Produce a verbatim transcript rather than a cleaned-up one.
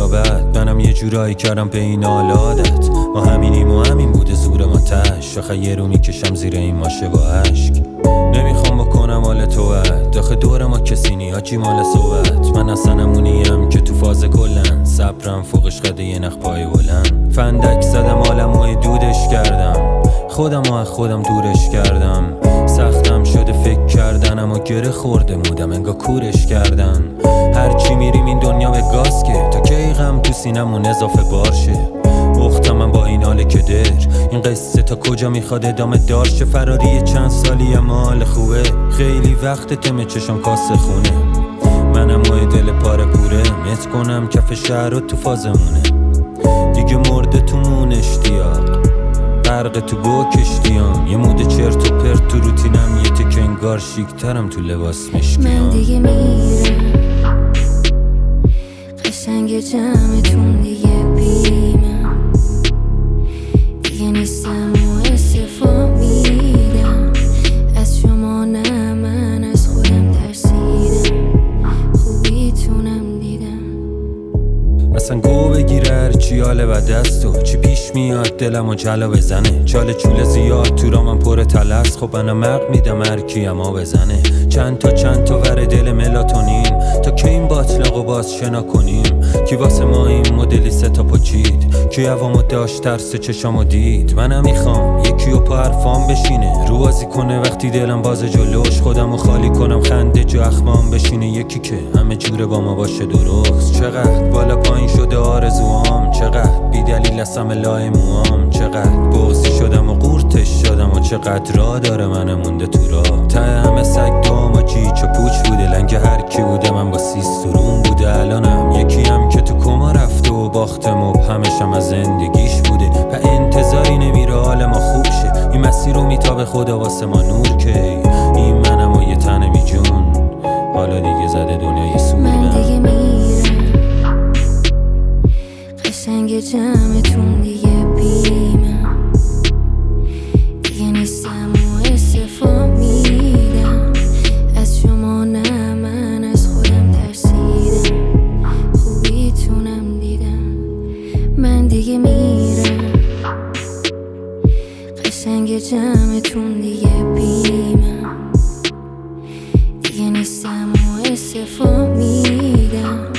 یا بد، منم یه جورایی کردم به این عادت. ما همینیم و همین بوده زور ما تش، آخه یه رو میکشم زیر این ماشه با عشق. نمیخوام بکنم حال تو ود، داخل دور ما کسی نی هاچی مال صحبت. من اصلا همونیم که تو فاز کلن، صبرم فوقش قده یه نخ پای بلند. فندک زدم عالمو دودش کردم، خودم و از خودم دورش کردم. سختم شده فکر کردن اما گره خورده مودم انگار کورش کردن. هرچی میریم این دنیا به گاز که تا کی غم تو سینمون اضافه بارشه. اختم من با این حاله که در این قصه تا کجا میخواد ادامه دارشه. فراری چند سالی اما حال خوبه، خیلی وقت تم چشم کاسه خونه. منم و دل پاره پوره مت کنم کف شهر و تو فازمونه. دیگه مرده تو مون اشتیاق، غرق تو گو کشتیام. یه مود چرت و پرت تو روتینم، یه تک انگار شیکترم تو لباس مشکیام. من دیگه میرم قشنگ جمعتون دیگه بیمم، دیگه نیستم و استفا میدم از شما. نه من از خودم ترسیدم، خوبیتونم دیدم. اصلا گو بگیره هرچی حاله و دستو چی پیش میاد دلم و جلا بزنه. چاله چوله زیاد تو را من پر تلس، خب منم مق میدم هرکی اما بزنه. چند تا چند تا ور دل ملاتونین، تا که این باطلاق و باز شنا کنیم. کی واسه ما این مدلی ستا پاچید، کی هوامو داشت ترس چشامو دید. منم میخوام یکی و پا حرفام بشینه، رو بازی کنه وقتی دلم باز جلوش. خودمو خالی کنم خنده جو اخمام بشینه، یکی که همه جوره با ما باشه درست. چقدر بالا پایین شده آرزوام، چقدر بی دلیل اسم لای موام. چقدر بغضی شدم و قورتش شدم و چقدر را داره من مونده تو راه. ته همه سگ دوام و چیچ و پوچ بوده، لنگ هر کی بوده من با سیسترون بوده. الانم یکی هم که تو کما رفته و باخته مبهمشم از زندگیش بوده. و انتظاری نمیره حال ما خوب شه، این مسیر رو میتابه خدا واسه ما نور که. این منم و یه تن بی جون، حالا دیگه زده دنیای سودم. من دیگه میرم قشنگ جمعتون دیگه بیمم، دیگه نیستم و استفا میدم از شما. نه من از خودم ترسیدم، خوبیتونم دیدم. من دیگه میرم قشنگ جمعتون دیگه بیمم، دیگه نیستم و استفا میدم